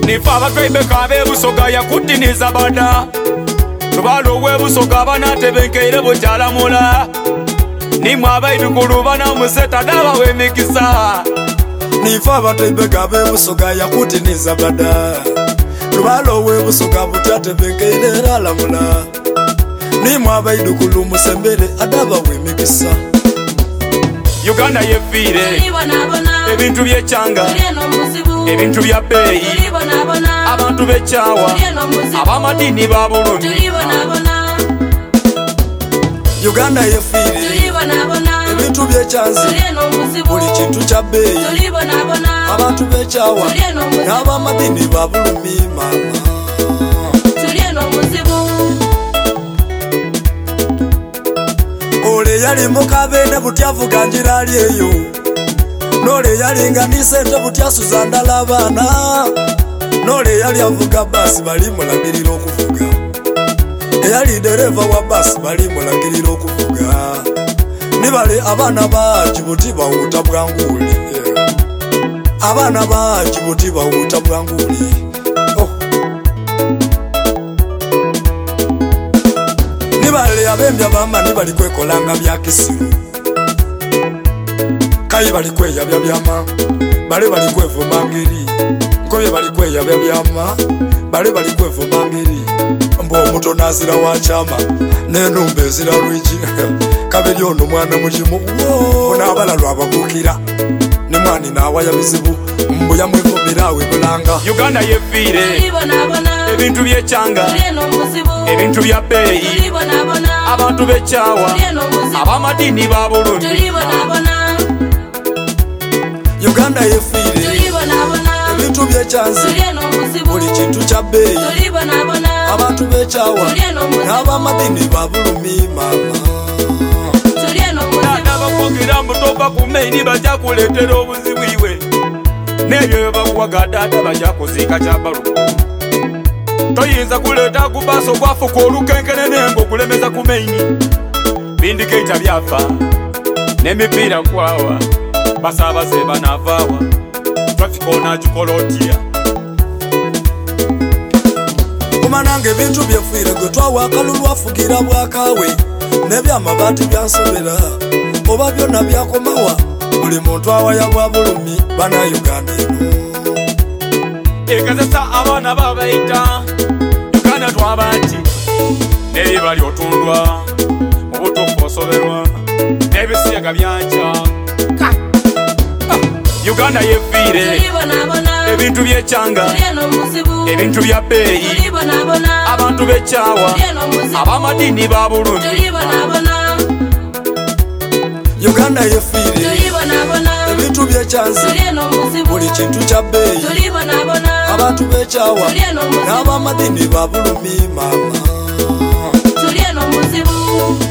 nifa abatwebeka b'ebusoga yakutiniza bada lubalo w'ebusoga banatebenkeire bukyalamula nimwe abaidukulu banamuseta daba w'emikisa nifa abatwebeka b'ebusoga yakutiniza bada lubalo w'ebusoga butatebenkeire ralamula nimwe abaidukulu musembere adaba w'emikisa Uganda yefire ebintu byekyanga ebintu bya beeyi abantu b'ekyawa abamadini ba bulumi Uganda yefire ebintu byekyanzi buli kintu kya beeyi abantu b'ekyawa n'abamadini ba bulumi mama Ole yali mukabende butyavuga njira ali eyo Nole yali nganise ente butyasuza ndala abaana Nole yali avuga basi bali mulagirira okuvuga Eyali dereva wa basi bali mulagirira okuvuga Nibale abaana ba Jibuti bawuta bwanguli Abaana ba Jibuti bawuta bwanguli Nibale abembya bamba nibali kwekolanga bya kisiru Kayi bali kweyabya byama bale bali kwevuma ngeri Nkoye bali kweyabya byama bale bali kwevuma ngeri Mbo omuto nazira wa chama n'enumba ezira lwigi kabiri ono mwana mukimu n'abala lwabagukira ne mwani n'awaya bizibu mbuya mwevumira webulanga Uganda yefire ebintu byekyanga ebintu bya beeyi abantu b'ekyawa abamadini ba bulumi Uganda yefire ebintu byekyanzi buli kintu kya beeyi abantu b'ekyawa n'abamadini ba bulumi mama n'abakwogera mbutoka ku maini bajja kuleetera obuzibwiwe n'ebyo bakuwaga data bajja kuziika kyabaluku toyinza kuleeta ku baaso kwafuka olukenkene n'embo okulemeza ku maini bindikeita byafa n'emipiira nkwawa basaabaze banaavaawa trafika onagikola otya kumananga ebintu byefiire gwe twawa akalulu afugira bwakawe n'ebyamabaati byansobera oba byonna byakomawa buli muntu awaya bwa bulumi bannayuganda eno ekazesa abaana babayita Uganda twaba nti n'ebiba lyotundwa mu butuufu osoberwa n'ebisiyaga byanca Uganda yefiire ebintu byekyanga ebintu bya beeyi abantu b'ekyawa abamadini ba bulumi Uganda yefiire ebintu byekyanzi buli kintu kya beeyi abantu b'ekyawa n'abamadini ba bulumi mama